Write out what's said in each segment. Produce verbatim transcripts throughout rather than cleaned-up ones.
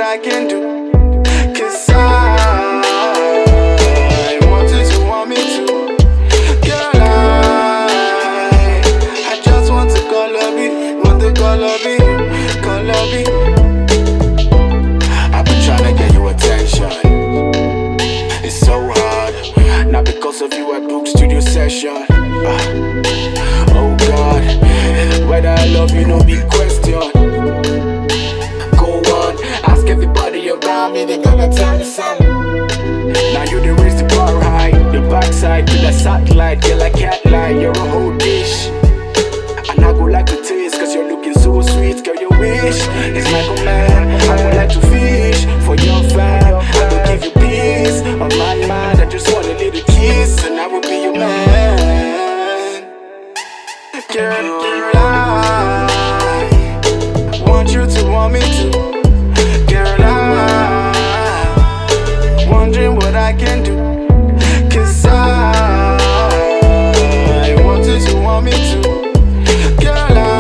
I can do. Cause I want you to want me to. Girl, I, I just want to call love you. Want to call love you, call love you. I've been trying to get your attention. It's so hard. Not because of you I booked studio session. uh, Oh God, whether I love you no big question. Go on, ask everybody around me, they gonna tell me something. Now you the raise the bar high, your backside to the satellite. Girl, I can't lie, you're a whole dish. And I go like to taste, cause you're looking so sweet. Girl, your wish is my command. I would like to fish for your fam. I will give you peace on my mind. I just want a little kiss and I will be your man. Girl, girl, I want you to want me to. Girl, I wondering what I can do. Cause I want you to want me to. Girl, I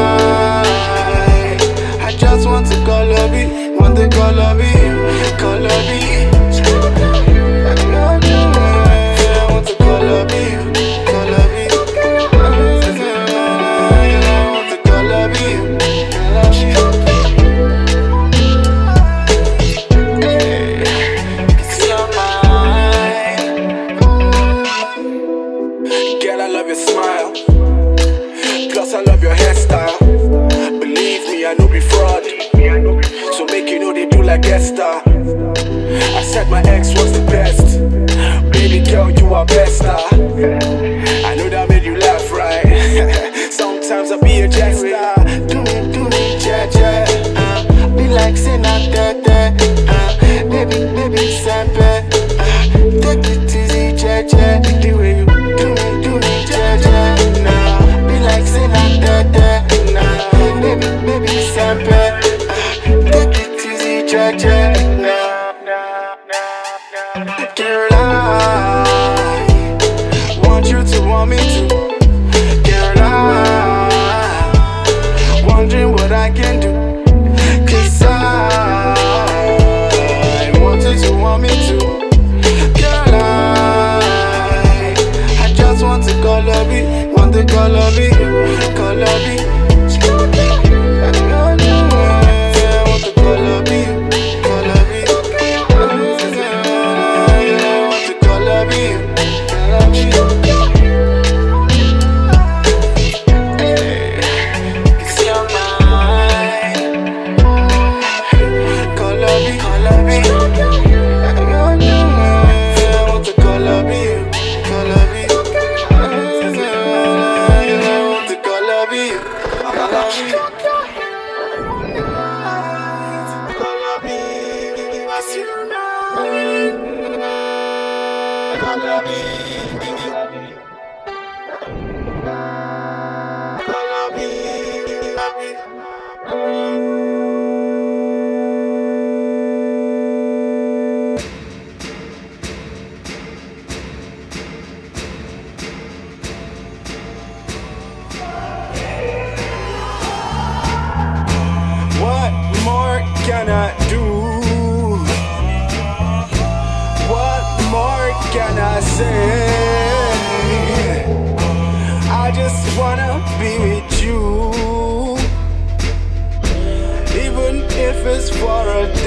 I just want to call love you. Want to call love you, call love you. I want to call love you, call love you. I want to call love you, love you. Hey, 'cause you're mine. Girl, I love your smile. Plus I love your hairstyle. Believe me, I know be fraud. So make you know they do like Esther. I said my ex was the best. Baby girl, you are best star. I know that made you laugh, right? Sometimes I be a jester. Do me, do me, ja, ja. uh, Be like say not that, that. uh, Baby, baby, sempe. uh, Take it easy, ja, ja. The way you do me, do me, ja, ja. Nah, be like say not that, that. Nah, baby, baby, sempe. Take it easy, ja, ja. Nah, girl, I want you to want me to. Girl, I wondering what I can do. Cause I want you to want me to. Girl, I I just want to call love you. Want to call love you, call love you. I want to call love you, call love you. I want to call love you, love you. Hey, 'cause you're mine. Call love you, call love you. I want to call love you, call love you. I want to call love you, call love you. What more can I do? What more can I say? I just wanna be with you, even if it's for a